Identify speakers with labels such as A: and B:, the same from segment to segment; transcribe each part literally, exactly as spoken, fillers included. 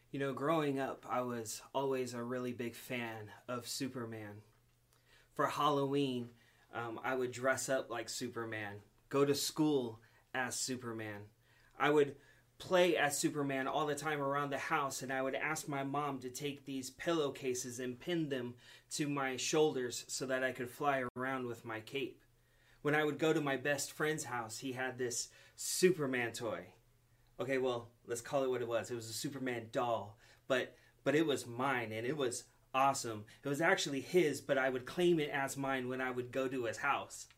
A: You know, growing up, I was always a really big fan of Superman. For Halloween, um, I would dress up like Superman, go to school as Superman. I would play as Superman all the time around the house, and I would ask my mom to take these pillowcases and pin them to my shoulders so that I could fly around with my cape. When I would go to my best friend's house, he had this Superman toy. Okay, well, let's call it what it was. It was a Superman doll, but but it was mine, and it was awesome. It was actually his, but I would claim it as mine when I would go to his house.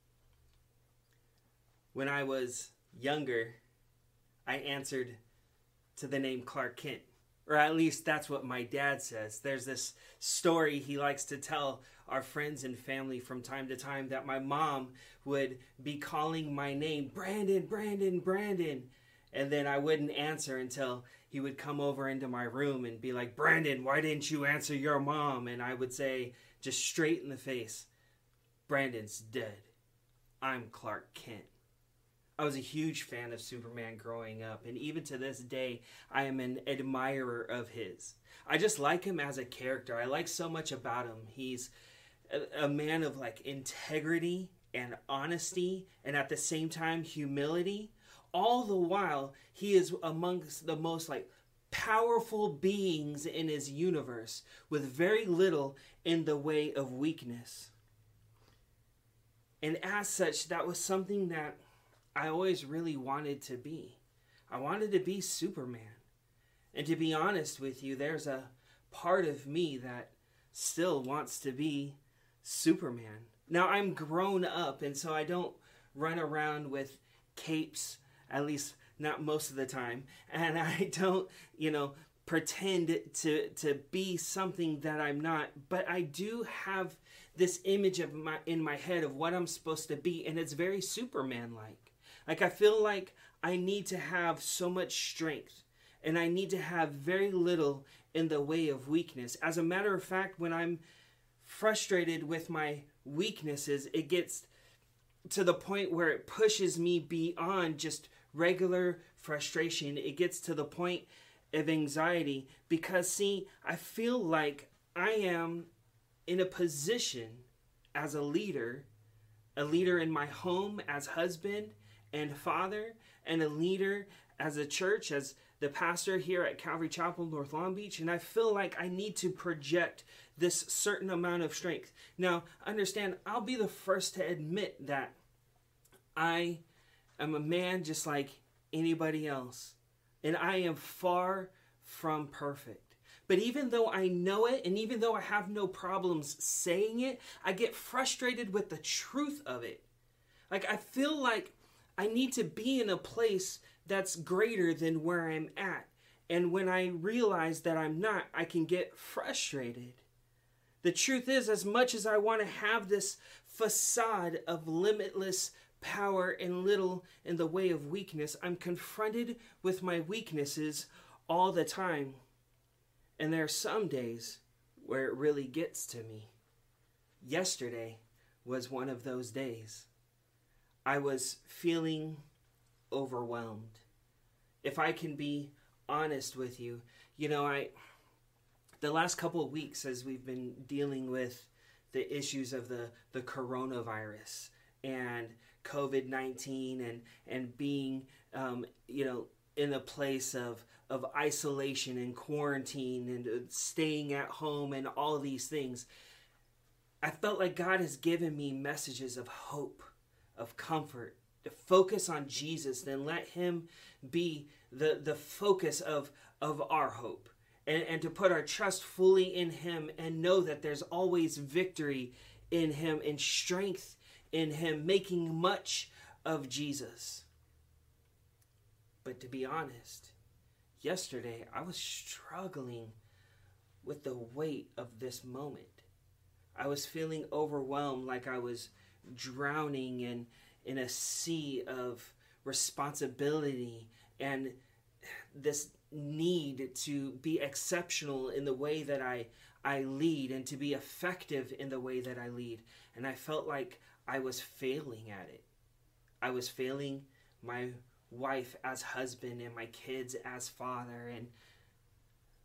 A: When I was younger, I answered to the name Clark Kent, or at least that's what my dad says. There's this story he likes to tell our friends and family from time to time that my mom would be calling my name, Brandon, Brandon, Brandon. And then I wouldn't answer until he would come over into my room and be like, Brandon, why didn't you answer your mom? And I would say, just straight in the face, Brandon's dead. I'm Clark Kent. I was a huge fan of Superman growing up, and even to this day, I am an admirer of his. I just like him as a character. I like so much about him. He's a, a man of like integrity and honesty, and at the same time, humility. All the while, he is amongst the most like powerful beings in his universe with very little in the way of weakness. And as such, that was something that I always really wanted to be. I wanted to be Superman. And to be honest with you, there's a part of me that still wants to be Superman. Now, I'm grown up, and so I don't run around with capes, at least not most of the time. And I don't, you know, pretend to, to be something that I'm not. But I do have this image of my in my head of what I'm supposed to be, and it's very Superman-like. Like, I feel like I need to have so much strength, and I need to have very little in the way of weakness. As a matter of fact, when I'm frustrated with my weaknesses, it gets to the point where it pushes me beyond just regular frustration. It gets to the point of anxiety because, see, I feel like I am in a position as a leader, a leader in my home as husband and father, and a leader as a church, as the pastor here at Calvary Chapel, North Long Beach, and I feel like I need to project this certain amount of strength. Now, understand, I'll be the first to admit that I am a man just like anybody else, and I am far from perfect. But even though I know it, and even though I have no problems saying it, I get frustrated with the truth of it. Like, I feel like I need to be in a place that's greater than where I'm at. And when I realize that I'm not, I can get frustrated. The truth is, as much as I want to have this facade of limitless power and little in the way of weakness, I'm confronted with my weaknesses all the time. And there are some days where it really gets to me. Yesterday was one of those days. I was feeling overwhelmed. If I can be honest with you, you know, I the last couple of weeks as we've been dealing with the issues of the, the coronavirus and covid nineteen and, and being, um, you know, in a place of, of isolation and quarantine and uh, staying at home and all these things, I felt like God has given me messages of hope, of comfort, to focus on Jesus, then let him be the, the focus of, of our hope. And, and to put our trust fully in him and know that there's always victory in him and strength in him, making much of Jesus. But to be honest, yesterday I was struggling with the weight of this moment. I was feeling overwhelmed, like I was drowning in in a sea of responsibility and this need to be exceptional in the way that I I lead and to be effective in the way that I lead. And I felt like I was failing at it. I was failing my wife as husband and my kids as father, and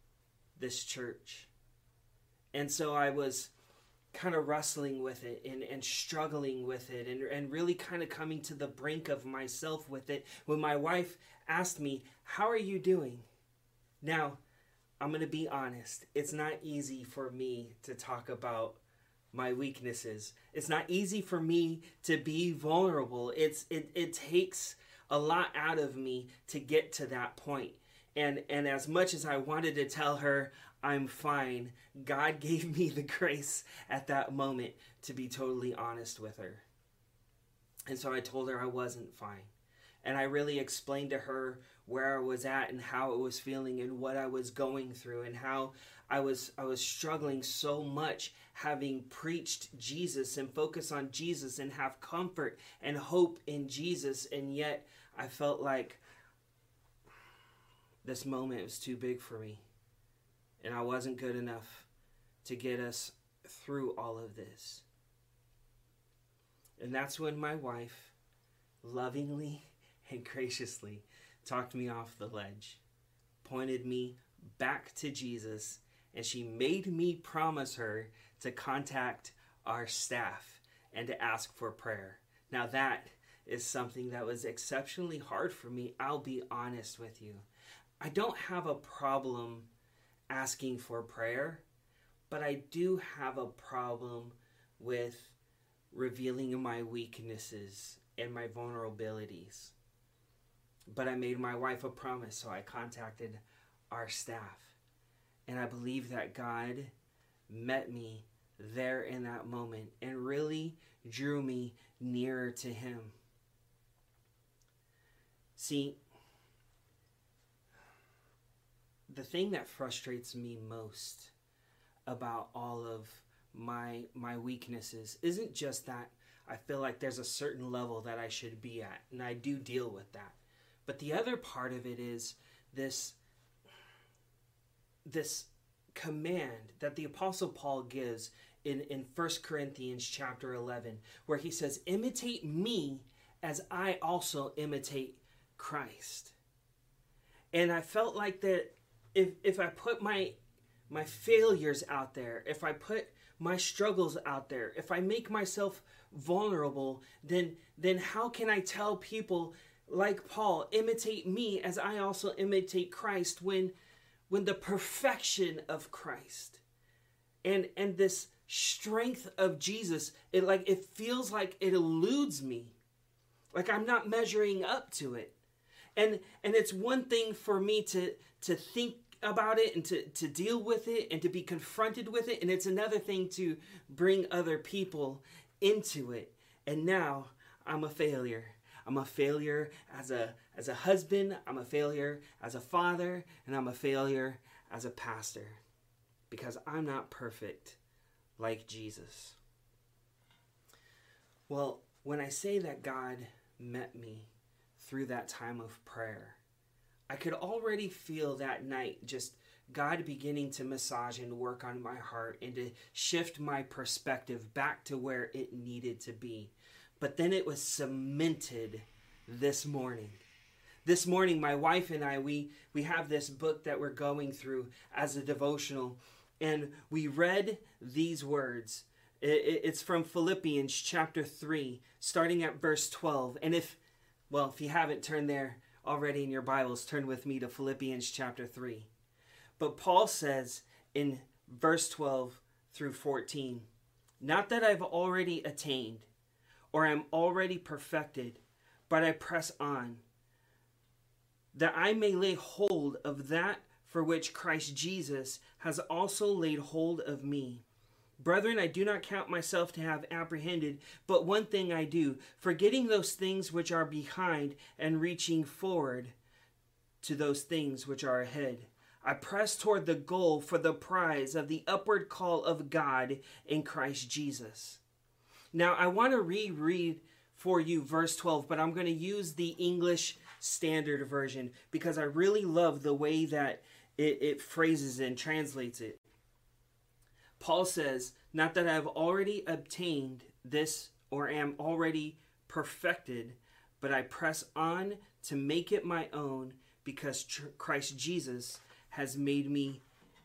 A: this church. And so I was kind of wrestling with it and, and struggling with it and, and really kind of coming to the brink of myself with it when my wife asked me, how are you doing? Now, I'm going to be honest. It's not easy for me to talk about my weaknesses. It's not easy for me to be vulnerable. It's it, it takes a lot out of me to get to that point. And and as much as I wanted to tell her I'm fine, God gave me the grace at that moment to be totally honest with her. And so I told her I wasn't fine. And I really explained to her where I was at and how I was feeling and what I was going through and how I was I was struggling so much having preached Jesus and focus on Jesus and have comfort and hope in Jesus. And yet I felt like this moment was too big for me. And I wasn't good enough to get us through all of this. And that's when my wife lovingly and graciously talked me off the ledge, pointed me back to Jesus, and she made me promise her to contact our staff and to ask for prayer. Now that is something that was exceptionally hard for me. I'll be honest with you. I don't have a problem asking for prayer, but I do have a problem with revealing my weaknesses and my vulnerabilities. But I made my wife a promise, so I contacted our staff. And I believe that God met me there in that moment and really drew me nearer to Him. See, the thing that frustrates me most about all of my my weaknesses isn't just that I feel like there's a certain level that I should be at, and I do deal with that. But the other part of it is this this command that the Apostle Paul gives in, in First Corinthians chapter eleven, where he says, imitate me as I also imitate Christ. And I felt like that if if I put my my failures out there, if I put my struggles out there, if I make myself vulnerable, then then how can I tell people like Paul, imitate me as I also imitate Christ, when when the perfection of Christ and and this strength of Jesus, it like it feels like it eludes me. Like I'm not measuring up to it. And and it's one thing for me to to think about it and to, to deal with it and to be confronted with it. And it's another thing to bring other people into it. And now I'm a failure. I'm a failure as a as a husband. I'm a failure as a father. And I'm a failure as a pastor. Because I'm not perfect like Jesus. Well, when I say that God met me through that time of prayer, I could already feel that night just God beginning to massage and work on my heart and to shift my perspective back to where it needed to be. But then it was cemented this morning. This morning, my wife and I, we, we have this book that we're going through as a devotional, and we read these words. It, it's from Philippians chapter three, starting at verse twelve. And if, well, if you haven't turned there already in your Bibles, turn with me to Philippians chapter three. But Paul says in verse twelve through fourteen, not that I've already attained or am already perfected, but I press on, that I may lay hold of that for which Christ Jesus has also laid hold of me. Brethren, I do not count myself to have apprehended, but one thing I do, forgetting those things which are behind and reaching forward to those things which are ahead. I press toward the goal for the prize of the upward call of God in Christ Jesus. Now, I want to reread for you verse twelve, but I'm going to use the English Standard Version because I really love the way that it, it phrases and translates it. Paul says, not that I have already obtained this or am already perfected, but I press on to make it my own because Christ Jesus has made me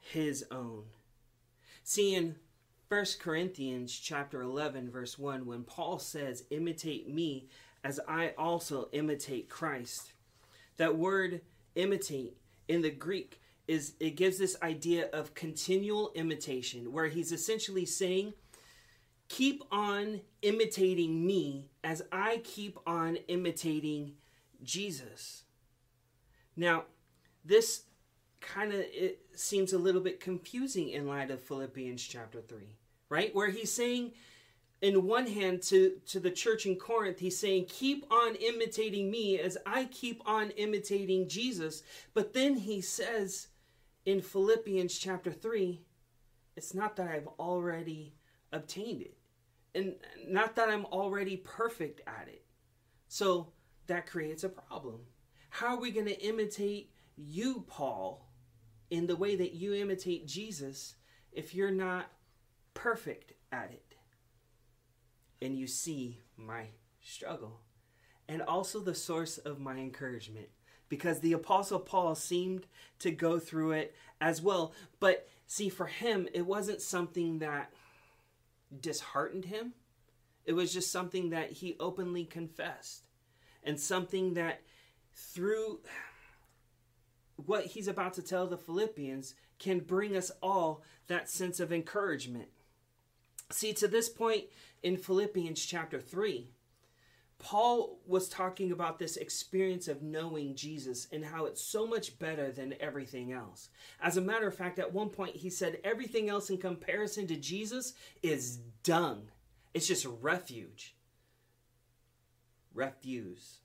A: his own. See, in First Corinthians chapter eleven, verse one, when Paul says, imitate me as I also imitate Christ, that word imitate in the Greek is, it gives this idea of continual imitation, where he's essentially saying, keep on imitating me as I keep on imitating Jesus. Now, this kind of it seems a little bit confusing in light of Philippians chapter three, right? Where he's saying, in one hand, to, to the church in Corinth, he's saying, keep on imitating me as I keep on imitating Jesus. But then he says in Philippians chapter three, it's not that I've already obtained it, and not that I'm already perfect at it. So that creates a problem. How are we going to imitate you, Paul, in the way that you imitate Jesus if you're not perfect at it? And you see my struggle, and also the source of my encouragement, because the Apostle Paul seemed to go through it as well. But see, for him, it wasn't something that disheartened him. It was just something that he openly confessed, and something that through what he's about to tell the Philippians can bring us all that sense of encouragement. See, to this point in Philippians chapter three, Paul was talking about this experience of knowing Jesus and how it's so much better than everything else. As a matter of fact, at one point he said everything else in comparison to Jesus is dung. It's just refuge. Refuse.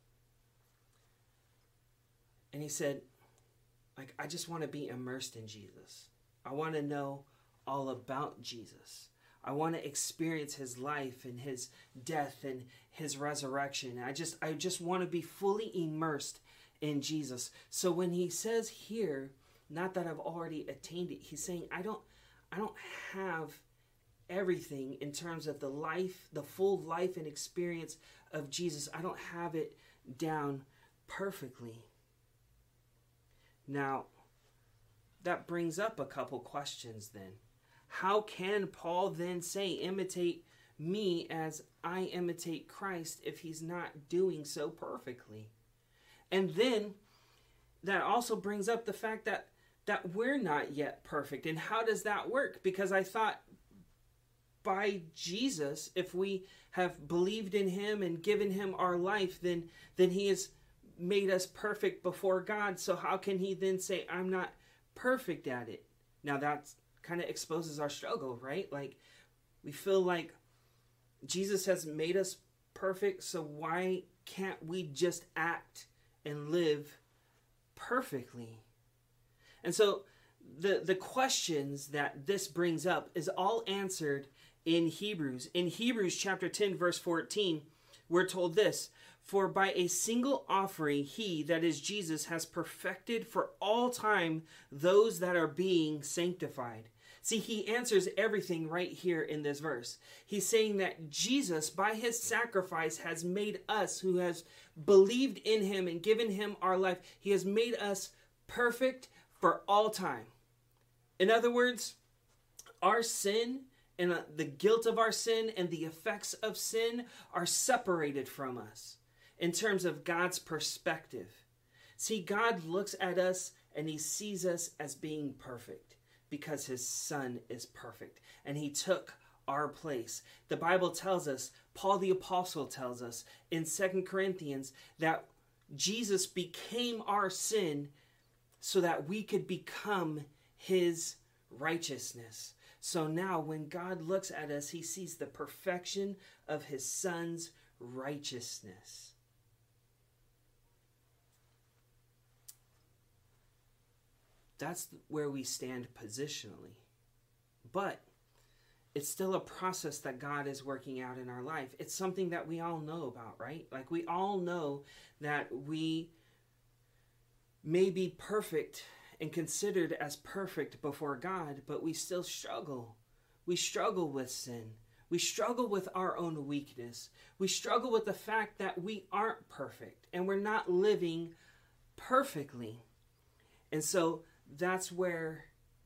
A: And he said, like, I just want to be immersed in Jesus. I want to know all about Jesus. I want to experience his life and his death and his resurrection. I just I just want to be fully immersed in Jesus. So when he says here, not that I've already attained it, he's saying I don't I don't have everything in terms of the life, the full life and experience of Jesus. I don't have it down perfectly. Now, that brings up a couple questions then. How can Paul then say, imitate me as I imitate Christ, if he's not doing so perfectly? And then that also brings up the fact that, that we're not yet perfect. And how does that work? Because I thought by Jesus, if we have believed in him and given him our life, then, then he has made us perfect before God. So how can he then say, I'm not perfect at it? Now that's kind of exposes our struggle, right? Like, we feel like Jesus has made us perfect, so why can't we just act and live perfectly? And so the the questions that this brings up is all answered in Hebrews. In Hebrews chapter ten, verse fourteen, we're told this: for by a single offering he, that is Jesus, has perfected for all time those that are being sanctified. See, he answers everything right here in this verse. He's saying that Jesus, by his sacrifice, has made us, who has believed in him and given him our life, he has made us perfect for all time. In other words, our sin and the guilt of our sin and the effects of sin are separated from us in terms of God's perspective. See, God looks at us and he sees us as being perfect because his son is perfect and he took our place. The Bible tells us, Paul the Apostle tells us in Second Corinthians, that Jesus became our sin so that we could become his righteousness. So now when God looks at us, he sees the perfection of his son's righteousness. That's where we stand positionally. But it's still a process that God is working out in our life. It's something that we all know about, right? Like, we all know that we may be perfect and considered as perfect before God, but we still struggle. We struggle with sin. We struggle with our own weakness. We struggle with the fact that we aren't perfect and we're not living perfectly. And so that's where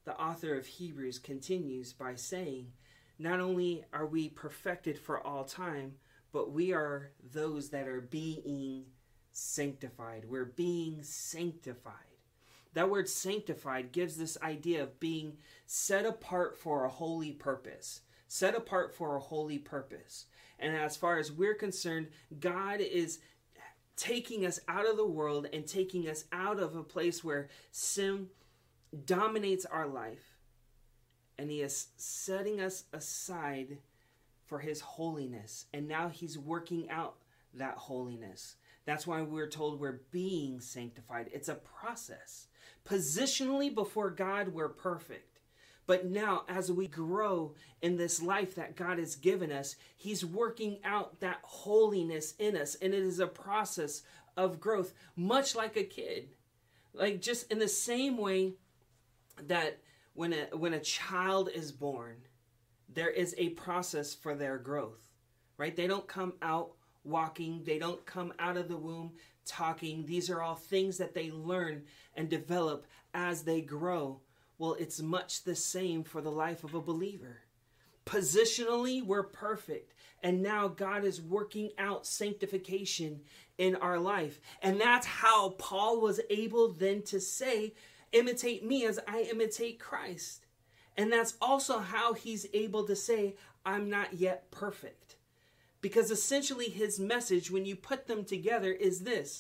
A: the author of Hebrews continues by saying, not only are we perfected for all time, but we are those that are being sanctified. We're being sanctified. That word sanctified gives this idea of being set apart for a holy purpose. Set apart for a holy purpose. And as far as we're concerned, God is taking us out of the world and taking us out of a place where sin dominates our life. And he is setting us aside for his holiness. And now he's working out that holiness. That's why we're told we're being sanctified. It's a process. Positionally before God, we're perfect. But now as we grow in this life that God has given us, he's working out that holiness in us. And it is a process of growth, much like a kid. Like just in the same way that when a, when a child is born, there is a process for their growth, right? They don't come out walking. They don't come out of the womb talking. These are all things that they learn and develop as they grow. Well, it's much the same for the life of a believer. Positionally, we're perfect. And now God is working out sanctification in our life. And that's how Paul was able then to say, imitate me as I imitate Christ. And that's also how he's able to say, I'm not yet perfect. Because essentially his message, when you put them together, is this.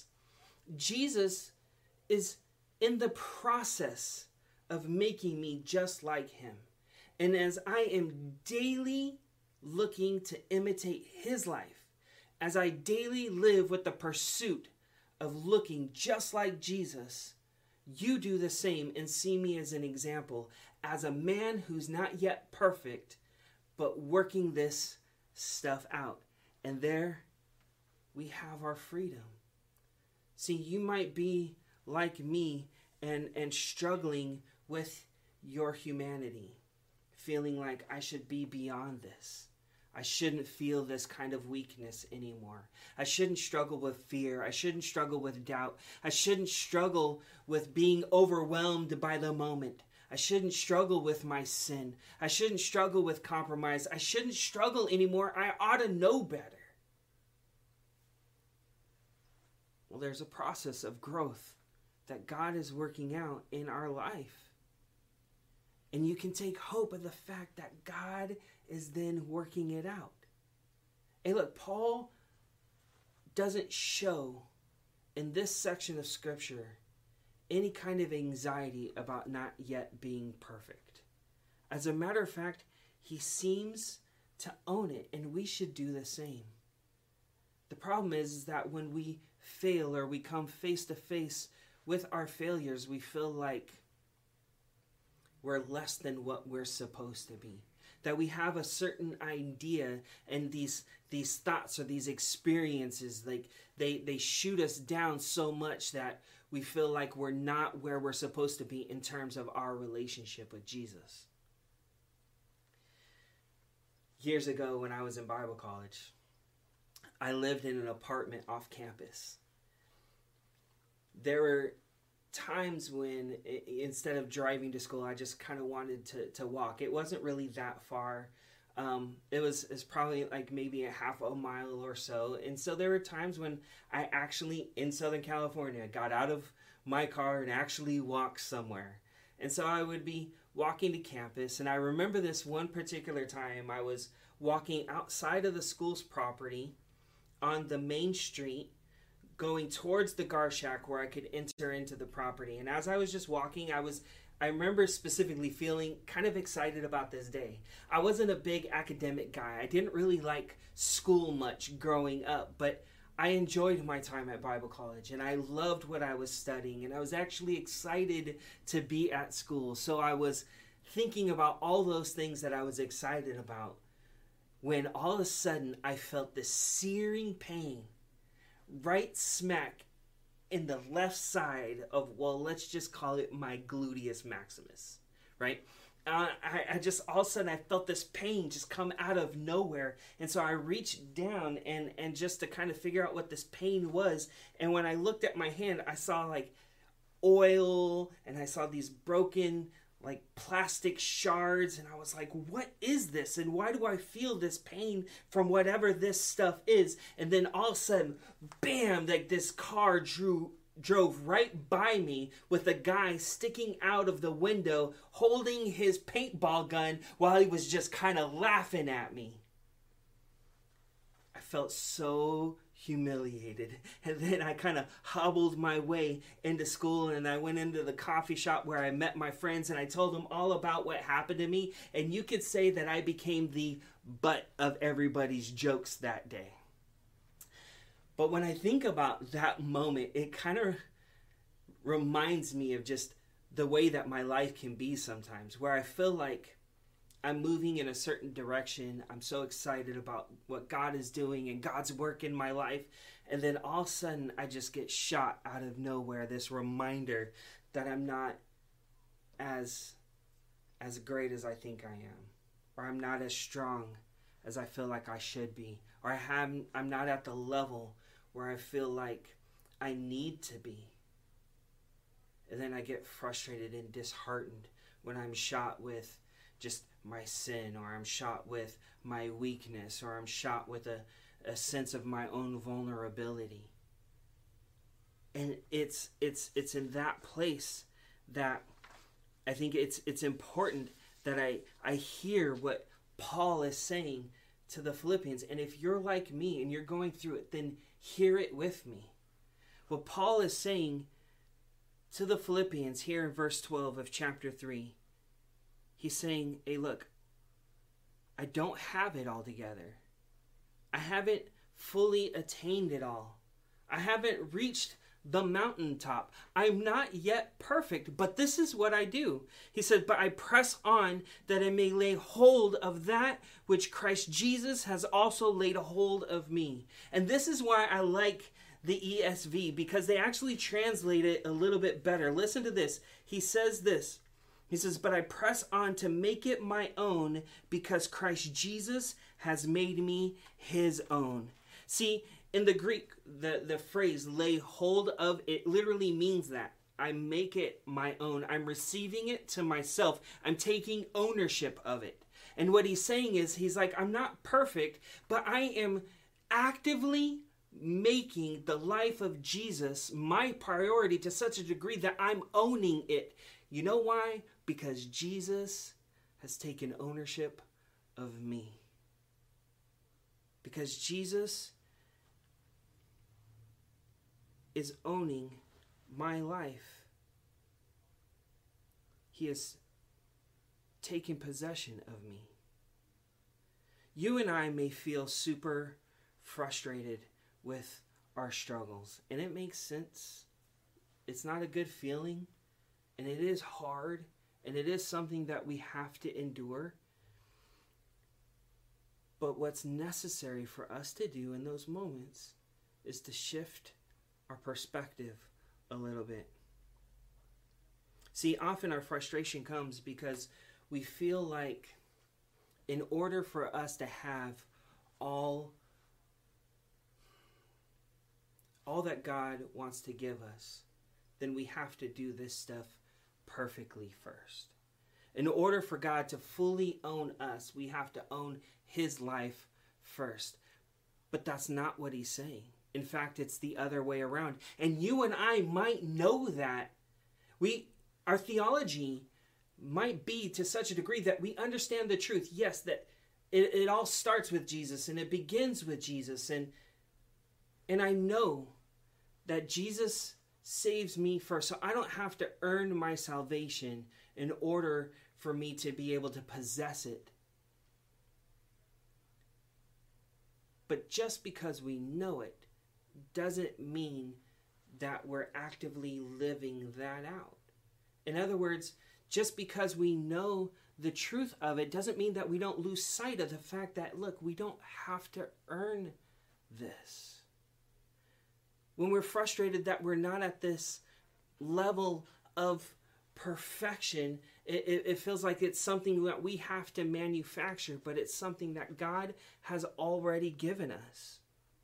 A: Jesus is in the process of making me just like him. And as I am daily looking to imitate his life, as I daily live with the pursuit of looking just like Jesus, you do the same and see me as an example, as a man who's not yet perfect, but working this stuff out. And there we have our freedom. See, you might be like me and, and struggling with your humanity, feeling like I should be beyond this. I shouldn't feel this kind of weakness anymore. I shouldn't struggle with fear. I shouldn't struggle with doubt. I shouldn't struggle with being overwhelmed by the moment. I shouldn't struggle with my sin. I shouldn't struggle with compromise. I shouldn't struggle anymore. I ought to know better. Well, there's a process of growth that God is working out in our life. And you can take hope of the fact that God is then working it out. Hey, look, Paul doesn't show in this section of Scripture any kind of anxiety about not yet being perfect. As a matter of fact, he seems to own it, and we should do the same. The problem is, is that when we fail or we come face to face with our failures, we feel like we're less than what we're supposed to be. That we have a certain idea, and these these thoughts or these experiences, like they, they shoot us down so much that we feel like we're not where we're supposed to be in terms of our relationship with Jesus. Years ago when I was in Bible college, I lived in an apartment off campus. There were times when instead of driving to school, I just kind of wanted to, to walk. It wasn't really that far. Um, it was it's probably like maybe a half a mile or so. And so there were times when I actually, in Southern California, got out of my car and actually walked somewhere. And so I would be walking to campus. And I remember this one particular time I was walking outside of the school's property on the main street, going towards the Gar Shack where I could enter into the property. And as I was just walking, I was, I remember specifically feeling kind of excited about this day. I wasn't a big academic guy. I didn't really like school much growing up, but I enjoyed my time at Bible college and I loved what I was studying, and I was actually excited to be at school. So I was thinking about all those things that I was excited about when all of a sudden I felt this searing pain right smack in the left side of, well, let's just call it my gluteus maximus, right? Uh, I, I just, all of a sudden, I felt this pain just come out of nowhere. And so I reached down and, and just to kind of figure out what this pain was. And when I looked at my hand, I saw like oil and I saw these broken like plastic shards, and I was like, what is this? And why do I feel this pain from whatever this stuff is? And then all of a sudden, bam, like this car drew drove right by me with a guy sticking out of the window holding his paintball gun while he was just kind of laughing at me. I felt so humiliated. And then I kind of hobbled my way into school, and I went into the coffee shop where I met my friends, and I told them all about what happened to me. And you could say that I became the butt of everybody's jokes that day. But when I think about that moment, it kind of reminds me of just the way that my life can be sometimes, where I feel like I'm moving in a certain direction. I'm so excited about what God is doing and God's work in my life. And then all of a sudden, I just get shot out of nowhere. This reminder that I'm not as, as great as I think I am, or I'm not as strong as I feel like I should be, or I have, I'm not at the level where I feel like I need to be. And then I get frustrated and disheartened when I'm shot with just my sin, or I'm shot with my weakness, or I'm shot with a, a sense of my own vulnerability. And it's it's it's in that place that I think it's it's important that I, I hear what Paul is saying to the Philippians. And if you're like me and you're going through it, then hear it with me. What Paul is saying to the Philippians here in verse twelve of chapter three, he's saying, hey, look, I don't have it all together. I haven't fully attained it all. I haven't reached the mountaintop. I'm not yet perfect, but this is what I do. He said, but I press on that I may lay hold of that which Christ Jesus has also laid hold of me. And this is why I like the E S V, because they actually translate it a little bit better. Listen to this. He says this. He says, but I press on to make it my own because Christ Jesus has made me his own. See, in the Greek, the, the phrase lay hold of, it literally means that. I make it my own. I'm receiving it to myself. I'm taking ownership of it. And what he's saying is, he's like, I'm not perfect, but I am actively making the life of Jesus my priority to such a degree that I'm owning it. You know why? Because Jesus has taken ownership of me. Because Jesus is owning my life. He has taken possession of me. You and I may feel super frustrated with our struggles, and it makes sense. It's not a good feeling, and it is hard, and it is something that we have to endure. But what's necessary for us to do in those moments is to shift our perspective a little bit. See, often our frustration comes because we feel like in order for us to have all, all that God wants to give us, then we have to do this stuff perfectly first. In order for God to fully own us, we have to own his life first. But that's not what he's saying. In fact, it's the other way around. And you and I might know that. We, our theology might be to such a degree that we understand the truth. Yes, that it, it all starts with Jesus and it begins with Jesus. And, and I know that Jesus saves me first. So I don't have to earn my salvation in order for me to be able to possess it. But just because we know it doesn't mean that we're actively living that out. In other words, just because we know the truth of it doesn't mean that we don't lose sight of the fact that, look, we don't have to earn this. When we're frustrated that we're not at this level of perfection, it, it, it feels like it's something that we have to manufacture, but it's something that God has already given us.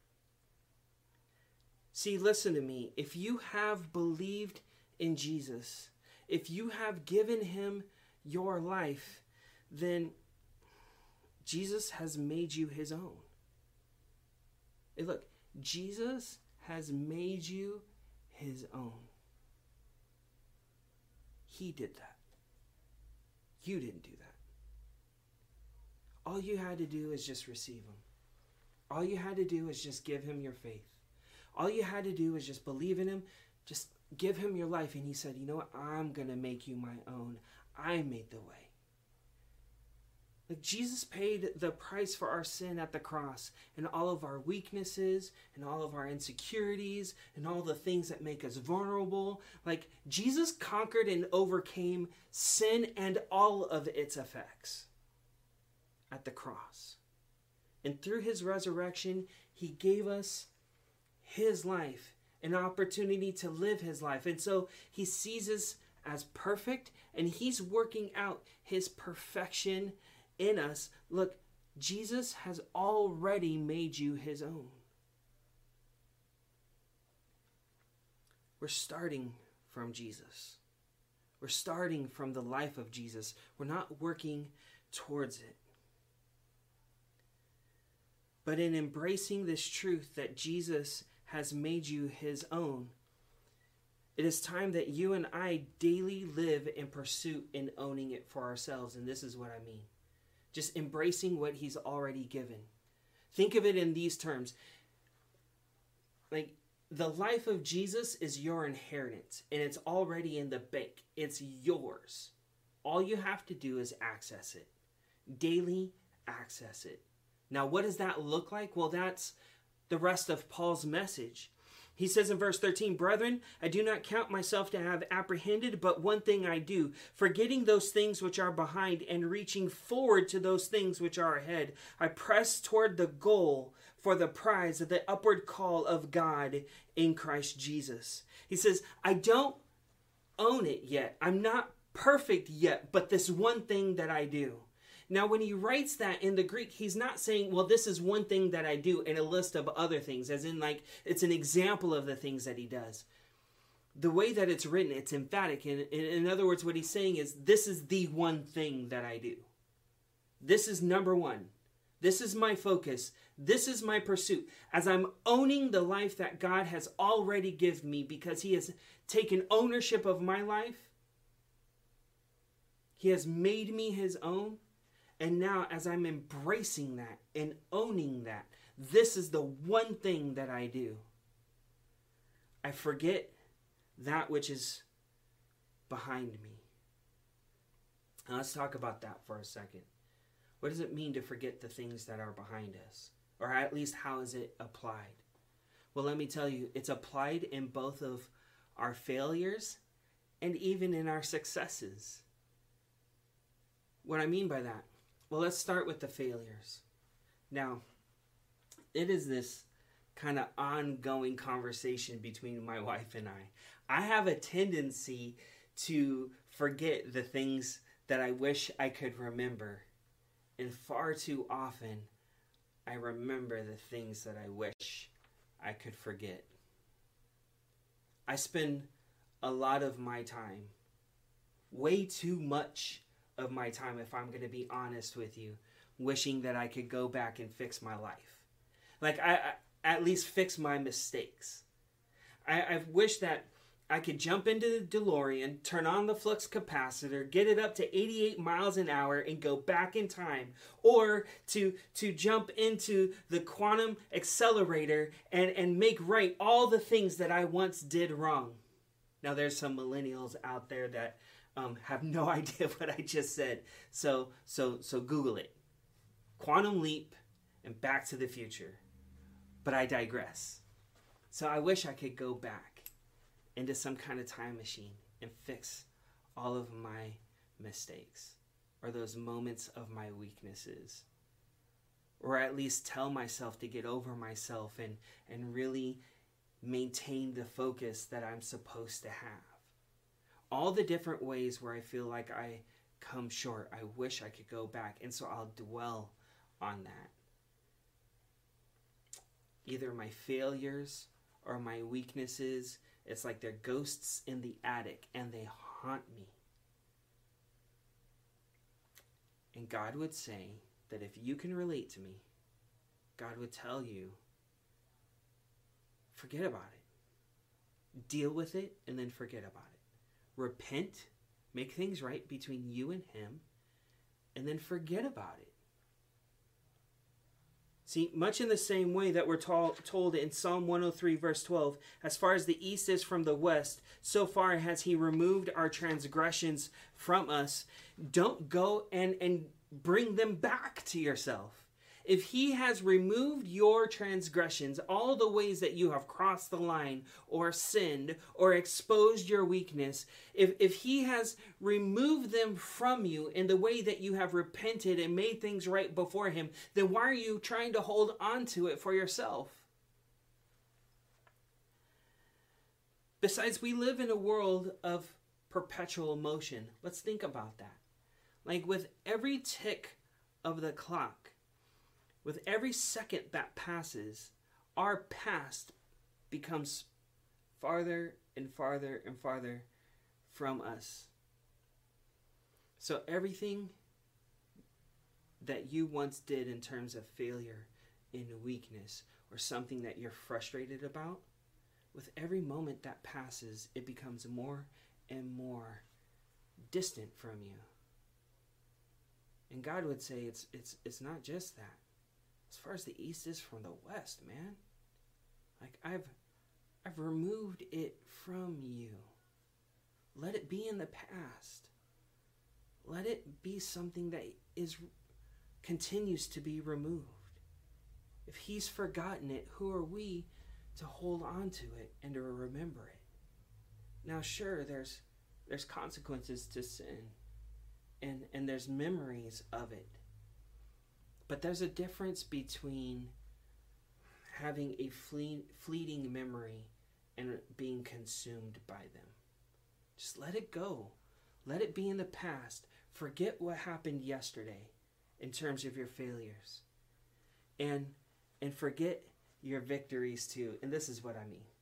A: See, listen to me. If you have believed in Jesus, if you have given him your life, then Jesus has made you his own. Hey, look, Jesus has made you his own. He did that. You didn't do that. All you had to do is just receive him. All you had to do is just give him your faith. All you had to do is just believe in him. Just give him your life. And he said, you know what? I'm going to make you my own. I made the way. Like Jesus paid the price for our sin at the cross, and all of our weaknesses and all of our insecurities and all the things that make us vulnerable. Like Jesus conquered and overcame sin and all of its effects at the cross. And through his resurrection, he gave us his life, an opportunity to live his life. And so he sees us as perfect, and he's working out his perfection in us. Look, Jesus has already made you his own. We're starting from Jesus. We're starting from the life of Jesus. We're not working towards it. But in embracing this truth that Jesus has made you his own, it is time that you and I daily live in pursuit in owning it for ourselves. And this is what I mean. Just embracing what he's already given. Think of it in these terms. Like, the life of Jesus is your inheritance, and it's already in the bank. It's yours. All you have to do is access it. Daily access it. Now, what does that look like? Well, that's the rest of Paul's message. He says in verse thirteen, "Brethren, I do not count myself to have apprehended, but one thing I do, forgetting those things which are behind and reaching forward to those things which are ahead, I press toward the goal for the prize of the upward call of God in Christ Jesus." He says, I don't own it yet. I'm not perfect yet, but this one thing that I do. Now, when he writes that in the Greek, he's not saying, well, this is one thing that I do in a list of other things, as in like it's an example of the things that he does. The way that it's written, it's emphatic. In, in other words, what he's saying is, this is the one thing that I do. This is number one. This is my focus. This is my pursuit. As I'm owning the life that God has already given me because he has taken ownership of my life, he has made me his own. And now, as I'm embracing that and owning that, this is the one thing that I do. I forget that which is behind me. Now, let's talk about that for a second. What does it mean to forget the things that are behind us? Or at least, how is it applied? Well, let me tell you, it's applied in both of our failures and even in our successes. What I mean by that? Well, let's start with the failures. Now, it is this kind of ongoing conversation between my wife and I. I have a tendency to forget the things that I wish I could remember. And far too often, I remember the things that I wish I could forget. I spend a lot of my time, way too much of my time, if I'm going to be honest with you, wishing that I could go back and fix my life. Like, I, I at least fix my mistakes. I, I wish that I could jump into the DeLorean, turn on the flux capacitor, get it up to eighty-eight miles an hour, and go back in time. Or to, to jump into the quantum accelerator and, and make right all the things that I once did wrong. Now, there's some millennials out there that Um, have no idea what I just said. So, so, so Google it. Quantum leap and Back to the Future. But I digress. So I wish I could go back into some kind of time machine and fix all of my mistakes or those moments of my weaknesses. Or at least tell myself to get over myself and, and really maintain the focus that I'm supposed to have. All the different ways where I feel like I come short, I wish I could go back. And so I'll dwell on that. Either my failures or my weaknesses, it's like they're ghosts in the attic and they haunt me. And God would say that if you can relate to me, God would tell you, forget about it. Deal with it and then forget about it. Repent, make things right between you and him, and then forget about it. See, much in the same way that we're to- told in Psalm one oh three, verse twelve, as far as the east is from the west, so far has he removed our transgressions from us. Don't go and, and bring them back to yourself. If he has removed your transgressions, all the ways that you have crossed the line or sinned or exposed your weakness, if, if he has removed them from you in the way that you have repented and made things right before him, then why are you trying to hold on to it for yourself? Besides, we live in a world of perpetual motion. Let's think about that. Like with every tick of the clock, with every second that passes, our past becomes farther and farther and farther from us. So everything that you once did in terms of failure and weakness or something that you're frustrated about, with every moment that passes, it becomes more and more distant from you. And God would say it's it's it's not just that. As far as the east is from the west, man. Like I've I've removed it from you. Let it be in the past. Let it be something that is continues to be removed. If he's forgotten it, who are we to hold on to it and to remember it? Now sure, there's there's consequences to sin. And and there's memories of it. But there's a difference between having a flee- fleeting memory and being consumed by them. Just let it go. Let it be in the past. Forget what happened yesterday in terms of your failures. And, and forget your victories too. And this is what I mean.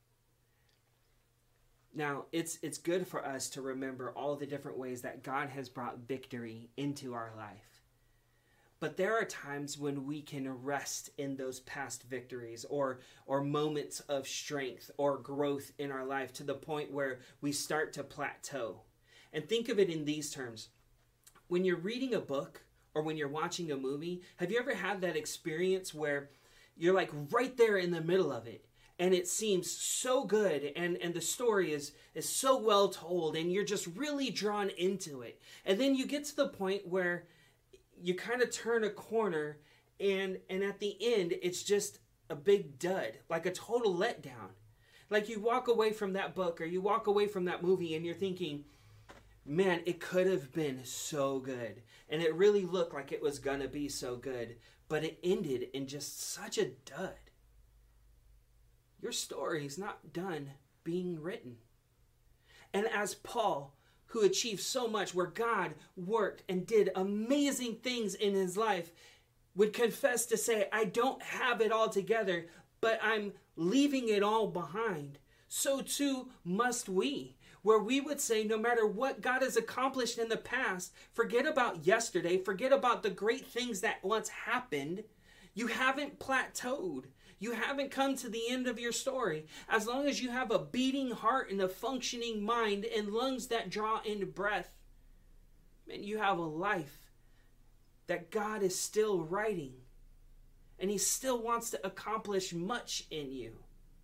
A: Now, it's it's good for us to remember all the different ways that God has brought victory into our life. But there are times when we can rest in those past victories or or moments of strength or growth in our life to the point where we start to plateau. And think of it in these terms. When you're reading a book or when you're watching a movie, have you ever had that experience where you're like right there in the middle of it and it seems so good and, and the story is, is so well told and you're just really drawn into it. And then you get to the point where you kind of turn a corner and and at the end it's just a big dud, like a total letdown. Like you walk away from that book or you walk away from that movie and you're thinking, man, it could have been so good. And it really looked like it was gonna be so good, but it ended in just such a dud. Your story's not done being written. And as Paul, who achieved so much, where God worked and did amazing things in his life, would confess to say, I don't have it all together, but I'm leaving it all behind. So too must we, where we would say, no matter what God has accomplished in the past, forget about yesterday, forget about the great things that once happened. You haven't plateaued. You haven't come to the end of your story. As long as you have a beating heart and a functioning mind and lungs that draw in breath, man, you have a life that God is still writing. And he still wants to accomplish much in you.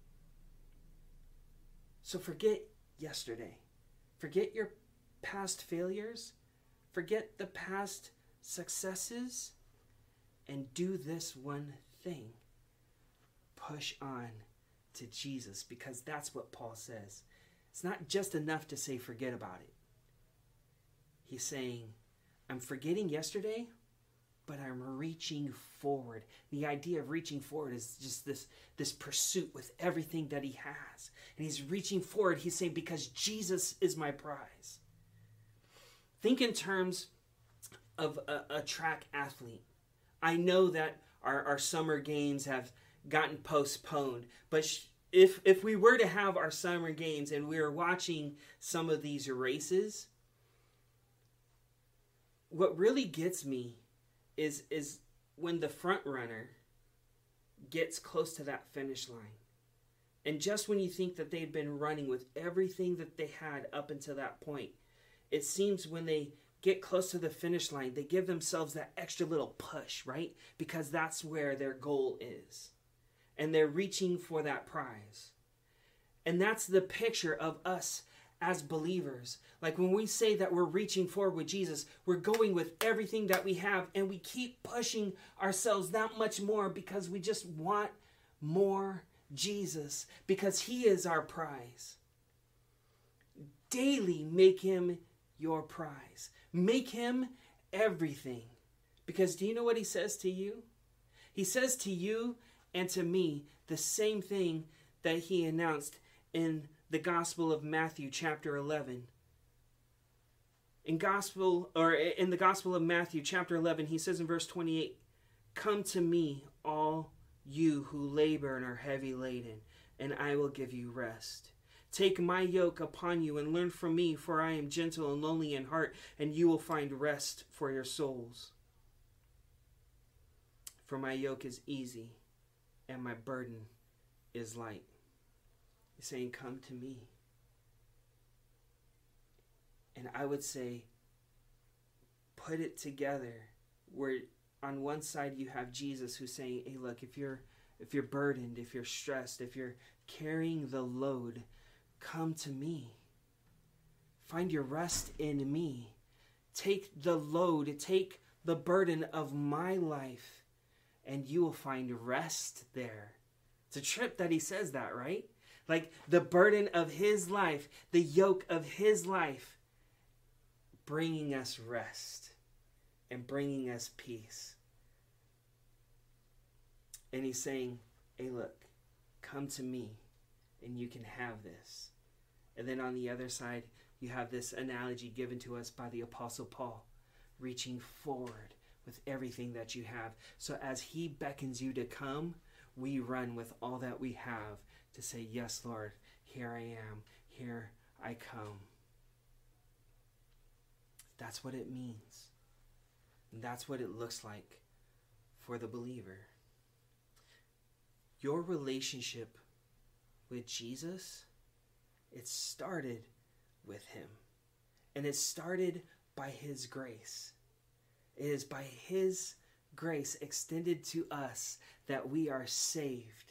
A: So forget yesterday. Forget your past failures. Forget the past successes. And do this one thing. Push on to Jesus, because that's what Paul says. It's not just enough to say forget about it. He's saying, I'm forgetting yesterday, but I'm reaching forward. The idea of reaching forward is just this, this pursuit with everything that he has. And he's reaching forward, he's saying, because Jesus is my prize. Think in terms of a, a track athlete. I know that our, our summer games have gotten postponed, but sh- if if we were to have our summer games and we were watching some of these races, what really gets me is is when the front runner gets close to that finish line. And just when you think that they'd been running with everything that they had up until that point, it seems when they get close to the finish line, they give themselves that extra little push, right? Because that's where their goal is. And they're reaching for that prize. And that's the picture of us as believers. Like when we say that we're reaching forward with Jesus, we're going with everything that we have, and we keep pushing ourselves that much more because we just want more Jesus, because he is our prize. Daily make him your prize. Make him everything. Because do you know what he says to you? He says to you and to me the same thing that he announced in the Gospel of Matthew chapter eleven. In gospel or in the Gospel of Matthew chapter eleven, he says in verse twenty-eight, "Come to me, all you who labor and are heavy laden, and I will give you rest. Take my yoke upon you and learn from me, for I am gentle and lowly in heart, and you will find rest for your souls. For my yoke is easy and my burden is light." He's saying, come to me. And I would say, put it together where on one side you have Jesus who's saying, hey, look, if you're if you're burdened, if you're stressed, if you're carrying the load, come to me. Find your rest in me. Take the load, take the burden of my life, and you will find rest there. It's a trip that he says that, right? Like the burden of his life, the yoke of his life, bringing us rest and bringing us peace. And he's saying, hey, look, come to me and you can have this. And then on the other side, you have this analogy given to us by the Apostle Paul, reaching forward with everything that you have. So as he beckons you to come, we run with all that we have to say, yes, Lord, here I am, here I come. That's what it means. And that's what it looks like for the believer. Your relationship with Jesus, it started with him. And it started by his grace. It is by his grace extended to us that we are saved.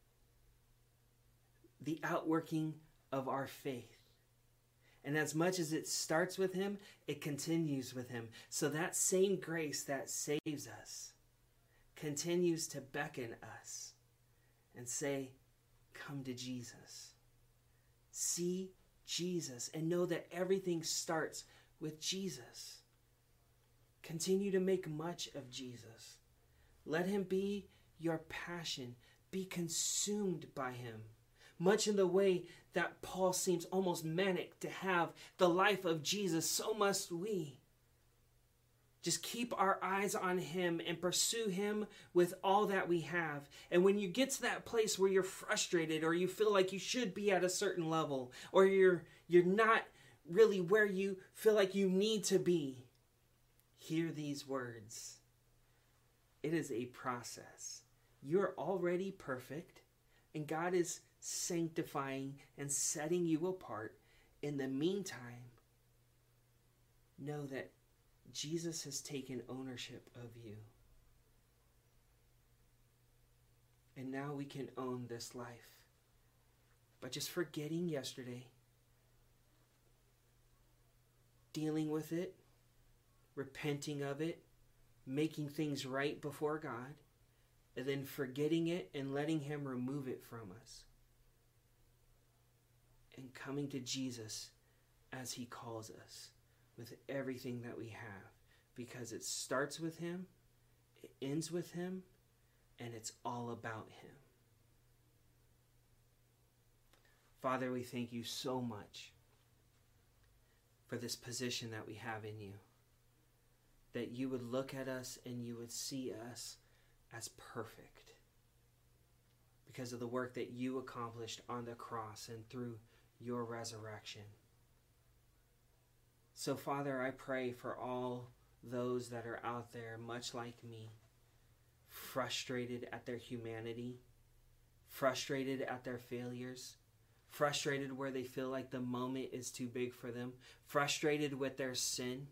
A: The outworking of our faith. And as much as it starts with him, it continues with him. So that same grace that saves us continues to beckon us and say, come to Jesus. See Jesus and know that everything starts with Jesus. Continue to make much of Jesus. Let him be your passion. Be consumed by him. Much in the way that Paul seems almost manic to have the life of Jesus, so must we. Just keep our eyes on him and pursue him with all that we have. And when you get to that place where you're frustrated or you feel like you should be at a certain level or you're you're not really where you feel like you need to be, hear these words. It is a process. You're already perfect, and God is sanctifying and setting you apart. In the meantime, know that Jesus has taken ownership of you. And now we can own this life by just forgetting yesterday, dealing with it, repenting of it, making things right before God, and then forgetting it and letting him remove it from us. And coming to Jesus as he calls us with everything that we have, because it starts with him, it ends with him, and it's all about him. Father, we thank you so much for this position that we have in you, that you would look at us and you would see us as perfect because of the work that you accomplished on the cross and through your resurrection. So, Father, I pray for all those that are out there, much like me, frustrated at their humanity, frustrated at their failures, frustrated where they feel like the moment is too big for them, frustrated with their sin.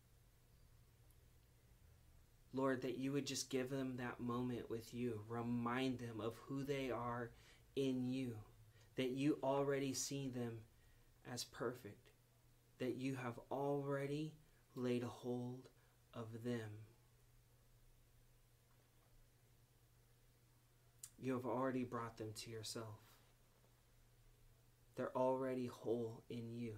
A: Lord, that you would just give them that moment with you. Remind them of who they are in you. That you already see them as perfect. That you have already laid a hold of them. You have already brought them to yourself. They're already whole in you.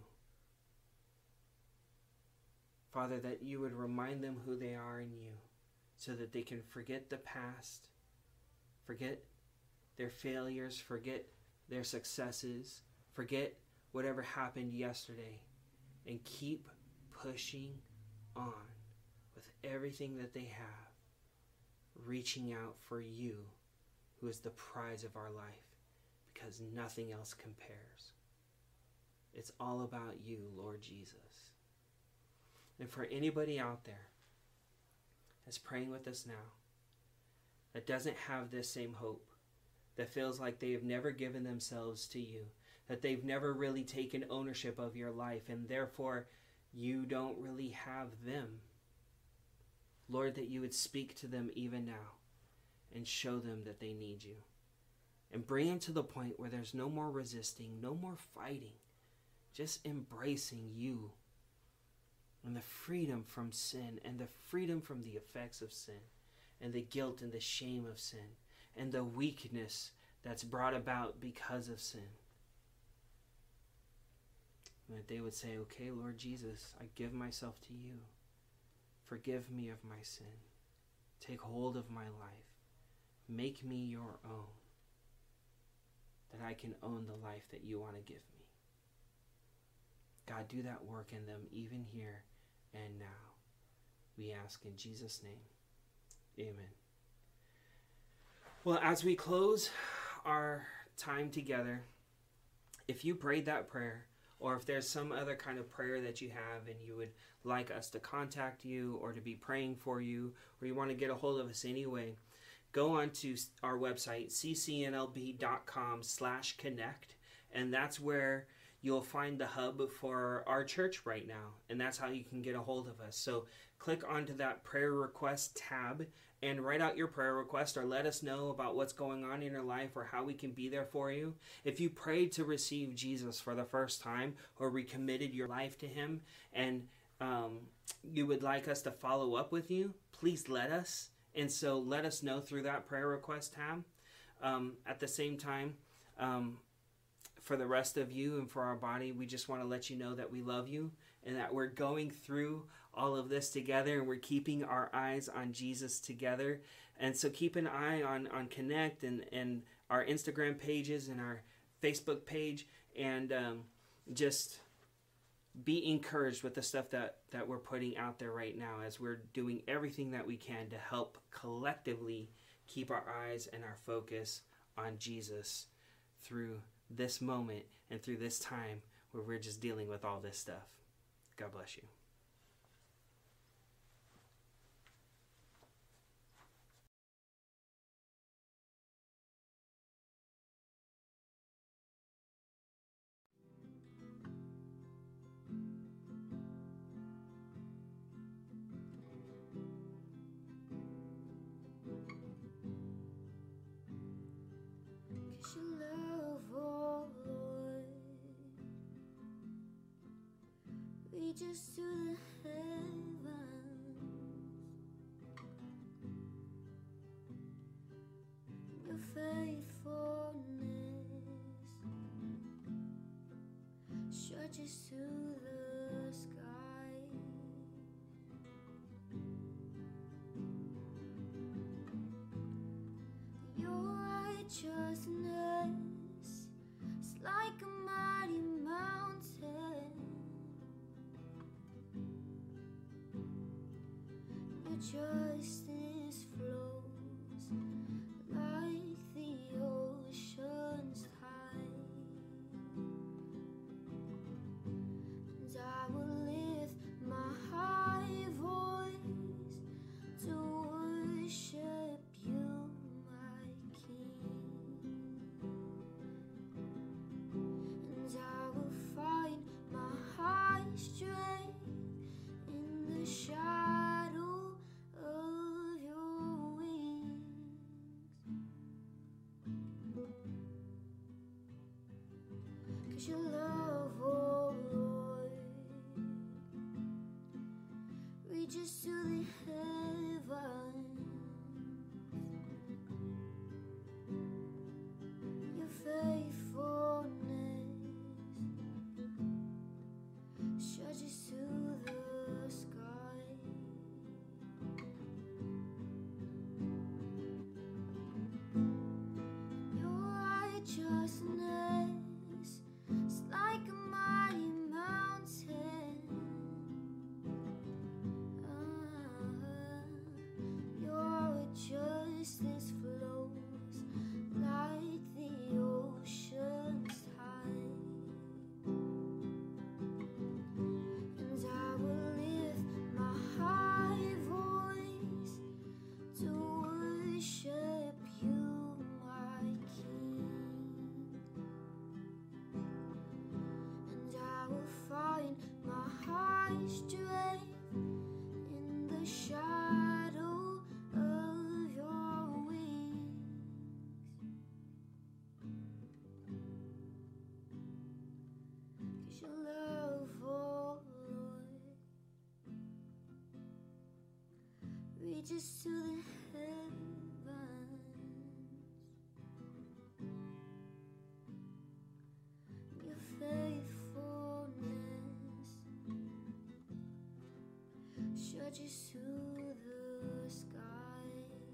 A: Father, that you would remind them who they are in you, so that they can forget the past, forget their failures, forget their successes, forget whatever happened yesterday, and keep pushing on with everything that they have, reaching out for you, who is the prize of our life, because nothing else compares. It's all about you, Lord Jesus. And for anybody out there that's praying with us now, that doesn't have this same hope, that feels like they have never given themselves to you, that they've never really taken ownership of your life, and therefore you don't really have them. Lord, that you would speak to them even now and show them that they need you. And bring them to the point where there's no more resisting, no more fighting, just embracing you and the freedom from sin and the freedom from the effects of sin and the guilt and the shame of sin and the weakness that's brought about because of sin. And that they would say, okay, Lord Jesus, I give myself to you. Forgive me of my sin. Take hold of my life. Make me your own, that I can own the life that you want to give me. God, do that work in them even here and now. We ask in Jesus' name. Amen. Well, as we close our time together, if you prayed that prayer, or if there's some other kind of prayer that you have and you would like us to contact you or to be praying for you, or you want to get a hold of us anyway, go on to our website, c c n l b dot com slash connect, and that's where you'll find the hub for our church right now, and that's how you can get a hold of us. So click onto that prayer request tab and write out your prayer request, or let us know about what's going on in your life or how we can be there for you. If you prayed to receive Jesus for the first time or recommitted your life to him, and um, you would like us to follow up with you, please let us. And so let us know through that prayer request tab. Um, at the same time, um, for the rest of you and for our body, we just want to let you know that we love you and that we're going through all of this together, and we're keeping our eyes on Jesus together. And so keep an eye on, on Connect and, and our Instagram pages and our Facebook page, and um, just be encouraged with the stuff that, that we're putting out there right now, as we're doing everything that we can to help collectively keep our eyes and our focus on Jesus through this moment and through this time where we're just dealing with all this stuff. God bless you.
B: Your love, oh Lord, reaches to the heavens. Your faithfulness stretches to the sky. Your righteousness is like a mighty mountain. Your justice flows like the ocean's tide. And I will lift my high voice stretches to the heavens. Your faithfulness stretches to the sky. Your righteousness is like a mighty mountain. Justice flows like the ocean's tide, and I will lift my high voice to worship you, my King, and I will find my high strength in the shadow of your wings. 'Cause your love, oh Lord, reaches to the heavens. Your faithfulness stretches to the sky.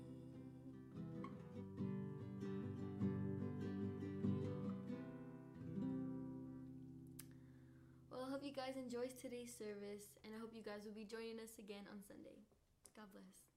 C: Well, I hope you guys enjoyed today's service, and I hope you guys will be joining us again on Sunday. God bless.